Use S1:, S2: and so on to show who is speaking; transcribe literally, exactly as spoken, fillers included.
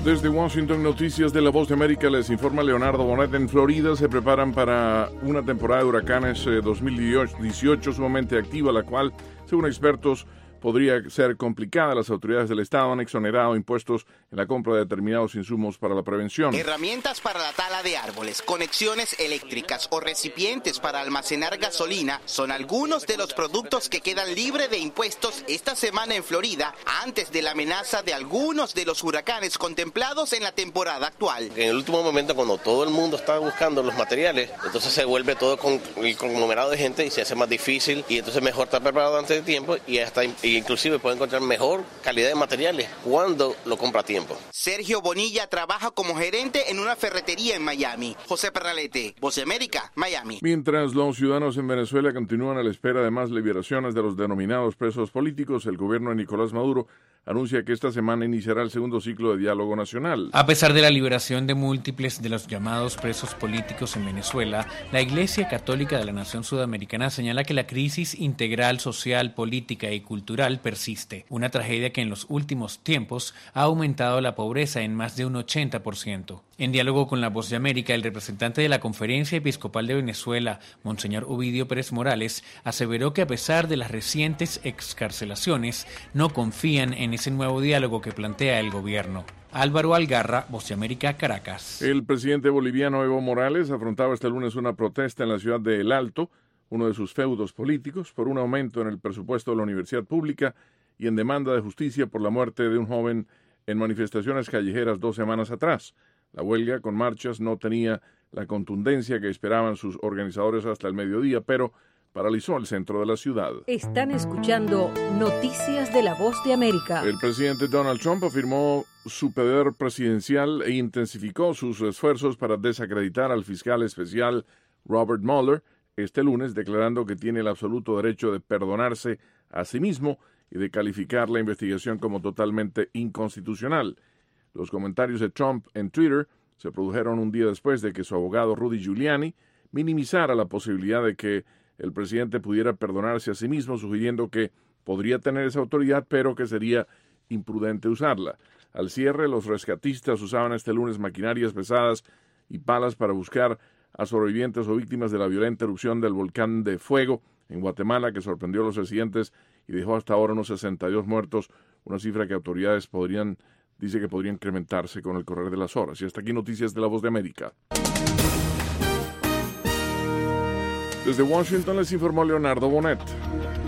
S1: Desde Washington, Noticias de la Voz de América, les informa Leonardo Bonet. En Florida se preparan para una temporada de huracanes eh, dos mil dieciocho sumamente activa, la cual, según expertos, podría ser complicada. Las autoridades del estado han exonerado impuestos en la compra de determinados insumos para la prevención.
S2: Herramientas para la tala de árboles, conexiones eléctricas o recipientes para almacenar gasolina son algunos de los productos que quedan libres de impuestos esta semana en Florida antes de la amenaza de algunos de los huracanes contemplados en la temporada actual.
S3: En el último momento, cuando todo el mundo está buscando los materiales, entonces se vuelve todo con el conglomerado de gente y se hace más difícil, y entonces mejor estar preparado antes de tiempo y hasta y inclusive puede encontrar mejor calidad de materiales cuando lo compra a tiempo.
S2: Sergio Bonilla trabaja como gerente en una ferretería en Miami. José Pernalete, Voz de América, Miami.
S1: Mientras los ciudadanos en Venezuela continúan a la espera de más liberaciones de los denominados presos políticos, el gobierno de Nicolás Maduro anuncia que esta semana iniciará el segundo ciclo de diálogo nacional.
S4: A pesar de la liberación de múltiples de los llamados presos políticos en Venezuela, la Iglesia Católica de la Nación Sudamericana señala que la crisis integral social, política y cultural persiste, una tragedia que en los últimos tiempos ha aumentado la pobreza en más de un ochenta por ciento. En diálogo con La Voz de América, el representante de la Conferencia Episcopal de Venezuela, Monseñor Ovidio Pérez Morales, aseveró que a pesar de las recientes excarcelaciones, no confían en ese nuevo diálogo que plantea el gobierno. Álvaro Algarra, Voz de América, Caracas.
S1: El presidente boliviano Evo Morales afrontaba este lunes una protesta en la ciudad de El Alto, uno de sus feudos políticos, por un aumento en el presupuesto de la universidad pública y en demanda de justicia por la muerte de un joven en manifestaciones callejeras dos semanas atrás. La huelga con marchas no tenía la contundencia que esperaban sus organizadores hasta el mediodía, pero paralizó el centro de la ciudad.
S5: Están escuchando Noticias de la Voz de América.
S1: El presidente Donald Trump afirmó su poder presidencial e intensificó sus esfuerzos para desacreditar al fiscal especial Robert Mueller este lunes, declarando que tiene el absoluto derecho de perdonarse a sí mismo y de calificar la investigación como totalmente inconstitucional. Los comentarios de Trump en Twitter se produjeron un día después de que su abogado Rudy Giuliani minimizara la posibilidad de que el presidente pudiera perdonarse a sí mismo, sugiriendo que podría tener esa autoridad, pero que sería imprudente usarla. Al cierre, los rescatistas usaban este lunes maquinarias pesadas y palas para buscar a sobrevivientes o víctimas de la violenta erupción del volcán de fuego en Guatemala, que sorprendió a los residentes y dejó hasta ahora unos sesenta y dos muertos, una cifra que autoridades podrían, dice que podría incrementarse con el correr de las horas. Y hasta aquí Noticias de la Voz de América. Desde Washington les informó Leonardo Bonet.